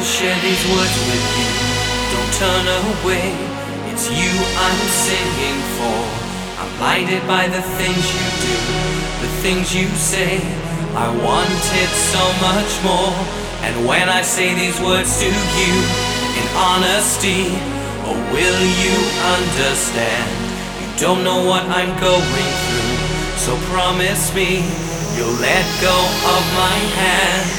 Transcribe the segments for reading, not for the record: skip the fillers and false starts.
to share these words with you. Don't turn away, it's you I'm singing for. I'm blinded by the things you do, the things you say. I wanted so much more. And when I say these words to you in honesty, oh, will you understand? You don't know what I'm going through, so promise me you'll let go of my hand.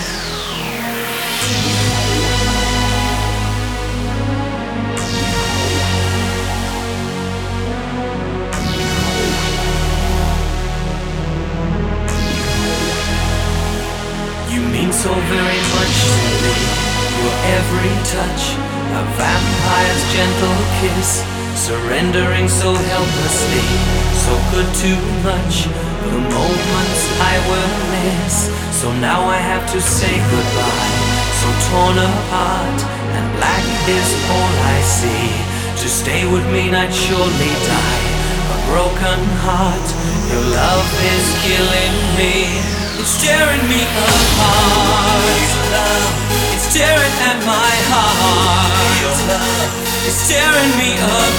You mean so very much to me. Your every touch, a vampire's gentle kiss, surrendering so helplessly, so good too much. The moments I will miss. So now I have to say goodbye, so torn apart, and black is all I see. To stay with me I'd surely die. A broken heart, your love is killing me. It's tearing me apart. It's tearing at my heart. It's tearing me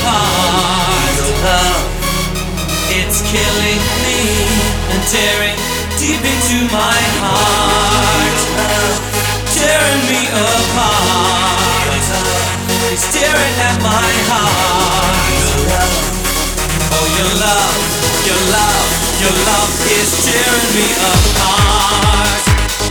apart. It's killing me and tearing deep into my heart. Tearing me apart. It's tearing at my heart. Oh, your love, your love, your love is tearing me apart.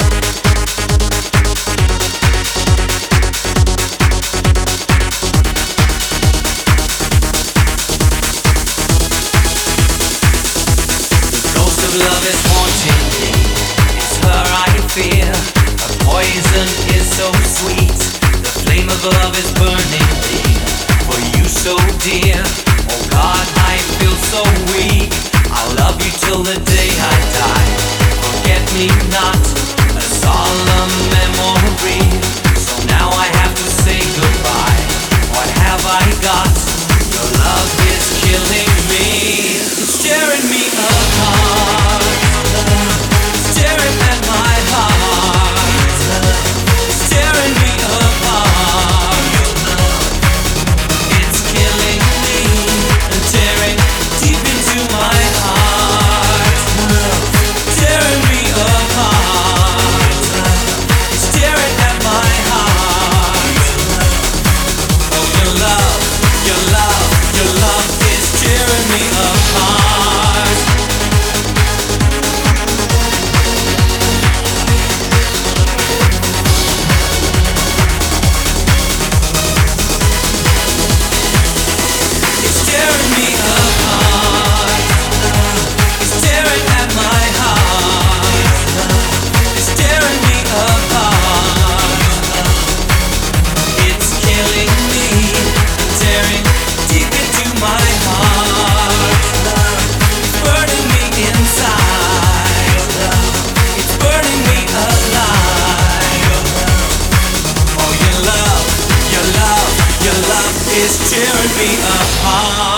Love is haunting me, it's her I fear. Her poison is so sweet, the flame of love is burning me. For you so dear, oh God, I feel so weak. I'll love you till the day I die. Forget me not, a solemn memory. So now I have to say goodbye. What have I got? Your love is killing me. It's tearing me apart. It's tearing at my heart. It's tearing me apart. It's killing me and tearing deep into my heart. Tearing me apart. It's tearing at my heart. Oh, your love, your love, your love is tearing me apart. It's tearing me apart.